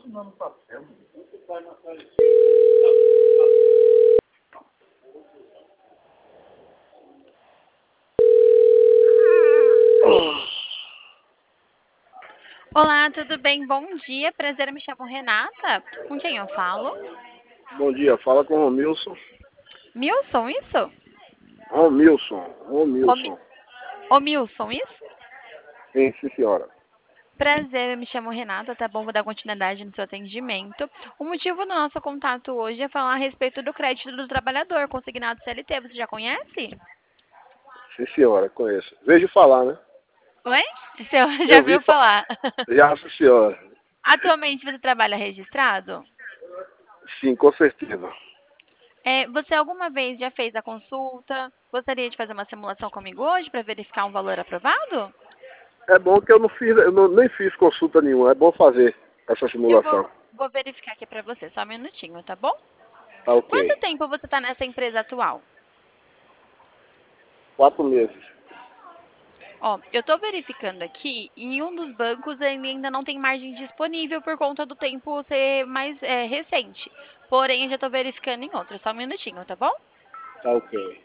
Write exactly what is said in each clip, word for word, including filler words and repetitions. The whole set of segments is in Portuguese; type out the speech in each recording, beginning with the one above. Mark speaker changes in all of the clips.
Speaker 1: Olá, tudo bem? Bom dia, prazer, eu me chamo Renata. Com quem eu falo?
Speaker 2: Bom dia, fala com o Romilson.
Speaker 1: Milson, isso?
Speaker 2: Romilson,
Speaker 1: Romi...
Speaker 2: Romilson.
Speaker 1: Ô, Milson, isso?
Speaker 2: Sim, sim, senhora.
Speaker 1: Prazer, eu me chamo Renata, tá bom? Vou dar continuidade no seu atendimento. O motivo do nosso contato hoje é falar a respeito do crédito do trabalhador consignado C L T. Você já conhece?
Speaker 2: Sim, senhora, conheço. Vejo falar, né?
Speaker 1: Oi? Você já
Speaker 2: Eu vi
Speaker 1: viu
Speaker 2: fa...
Speaker 1: falar?
Speaker 2: Já, sim, senhora.
Speaker 1: Atualmente você trabalha registrado?
Speaker 2: Sim, com certeza.
Speaker 1: É, você alguma vez já fez a consulta? Gostaria de fazer uma simulação comigo hoje para verificar um valor aprovado?
Speaker 2: É bom que eu não fiz, eu não, nem fiz consulta nenhuma. É bom fazer essa
Speaker 1: Eu
Speaker 2: simulação.
Speaker 1: vou, vou verificar aqui para você, só um minutinho, tá bom?
Speaker 2: Tá ok.
Speaker 1: Quanto tempo você está nessa empresa atual?
Speaker 2: Quatro meses.
Speaker 1: Ó, eu estou verificando aqui, em um dos bancos ele ainda não tem margem disponível por conta do tempo ser mais é, recente. Porém, eu já estou verificando em outro, só um minutinho, tá bom?
Speaker 2: Tá ok.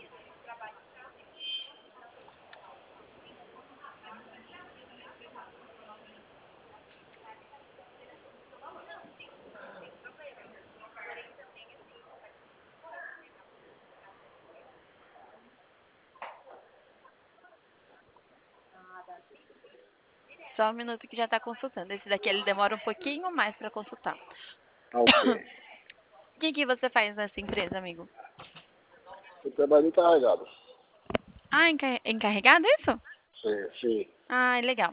Speaker 1: Só um minuto que já está consultando. Esse daqui ele demora um pouquinho mais para consultar.
Speaker 2: Tá ok.
Speaker 1: O que, que você faz nessa empresa, amigo?
Speaker 2: Eu trabalho encarregado.
Speaker 1: Ah, encar- encarregado isso?
Speaker 2: Sim, sim.
Speaker 1: Ah, legal.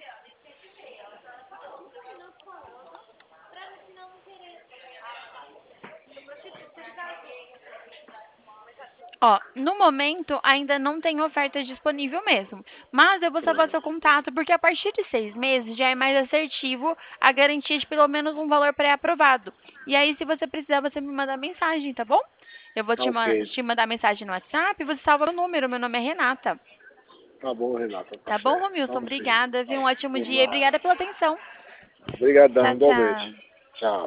Speaker 1: Ó, no momento ainda não tem oferta disponível mesmo, mas eu vou salvar seu contato porque a partir de seis meses já é mais assertivo a garantia de pelo menos um valor pré-aprovado. E aí, se você precisar, você me manda mensagem, tá bom? Eu vou
Speaker 2: Tá
Speaker 1: te, ma-
Speaker 2: ok.
Speaker 1: te mandar mensagem no WhatsApp e você salva o número. Meu nome é Renata.
Speaker 2: Tá bom, Renata, tá
Speaker 1: Tá bom,
Speaker 2: certo.
Speaker 1: Romilson?
Speaker 2: Vamos sim.
Speaker 1: Obrigada, viu? Um ótimo
Speaker 2: Por
Speaker 1: dia e
Speaker 2: nada.
Speaker 1: obrigada pela atenção.
Speaker 2: Obrigadão,
Speaker 1: Tchau,
Speaker 2: igualmente.
Speaker 1: tchau.
Speaker 2: Tchau.